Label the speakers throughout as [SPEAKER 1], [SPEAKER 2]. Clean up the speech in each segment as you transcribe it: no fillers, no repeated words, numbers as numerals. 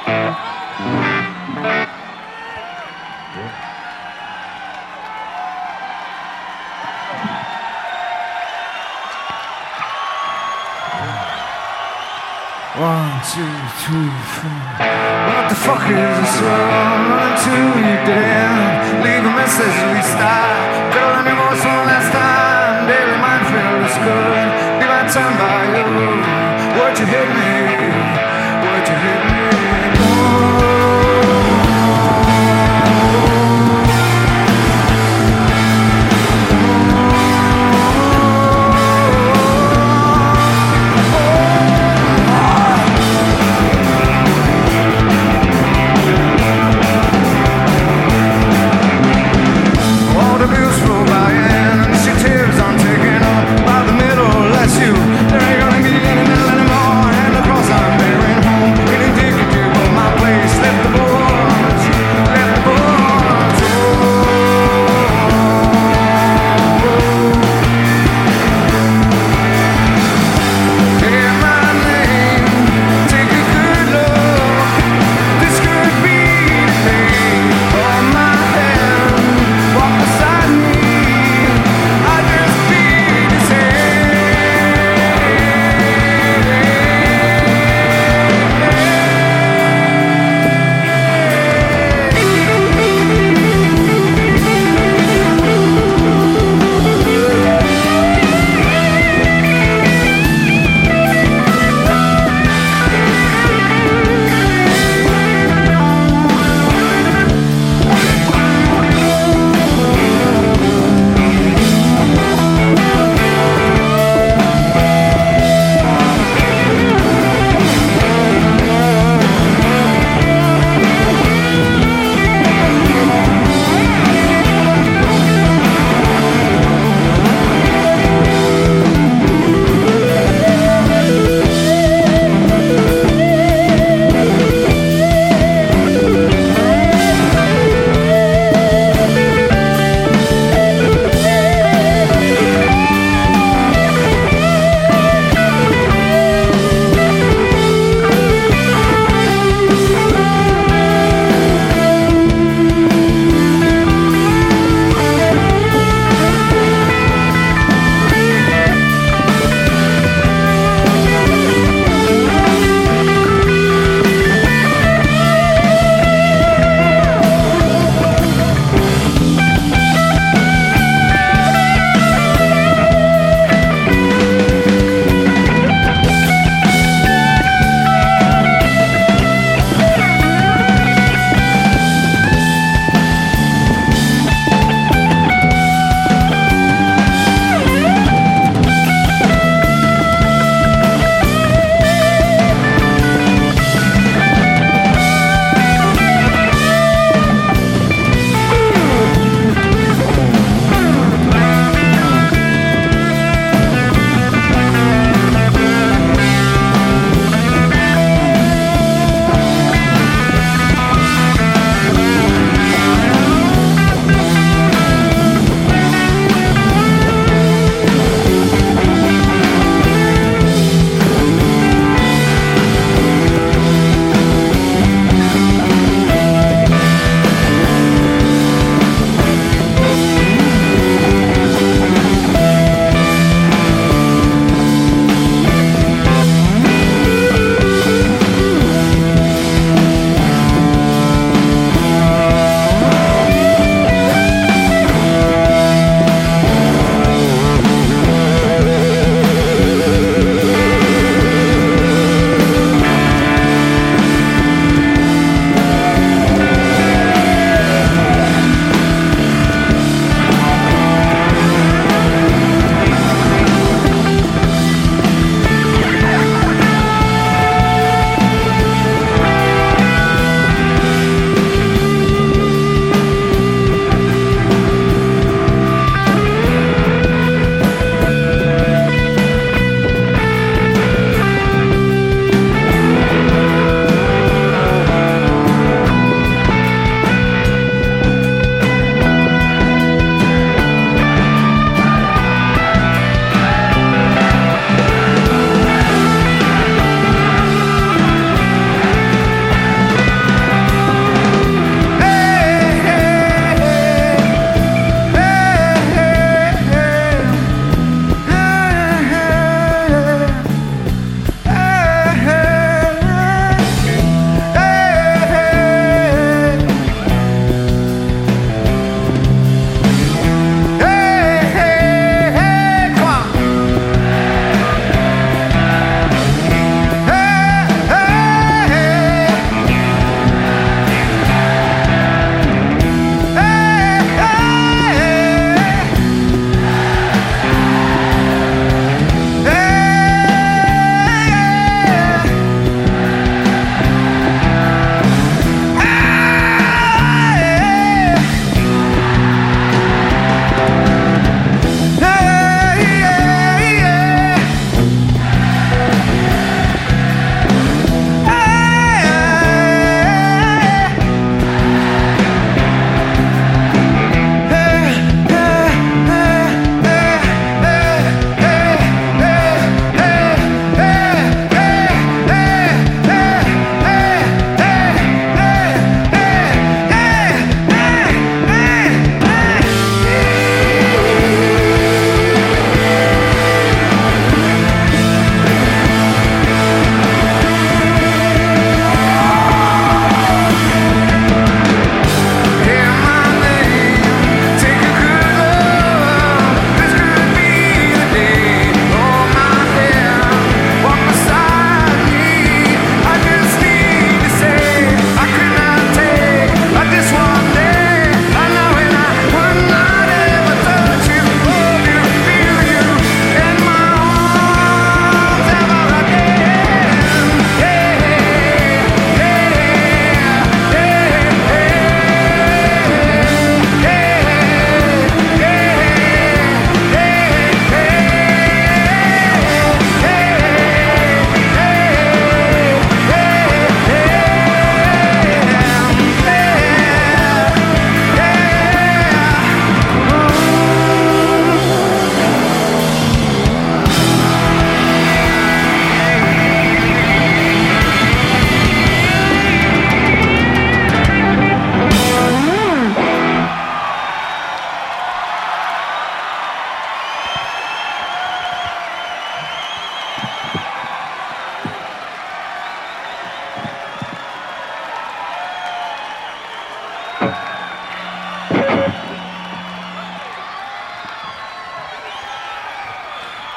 [SPEAKER 1] One, two, three, four. What the fuck is this world? Running to you dead. Leave a message, restart. Girl, in your voice one last time. Daily mindfield is good. Be my time by you. Would you hit me? Would you hit me? There ain't gonna be any anymore, and of course I'm there.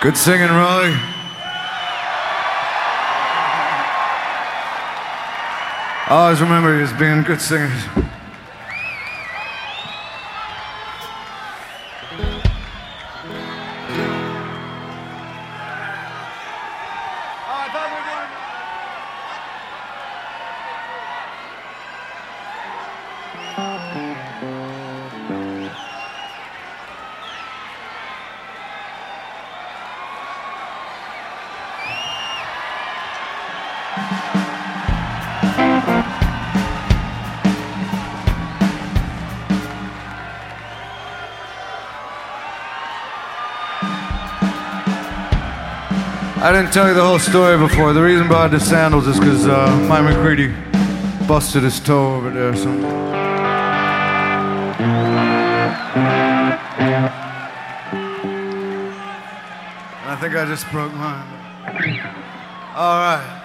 [SPEAKER 1] Good singing, Roy. I always remember you as being good singers. I didn't tell you the whole story before. The reason behind the sandals is because Mike McCready busted his toe over there. So. And I think I just broke mine. All right.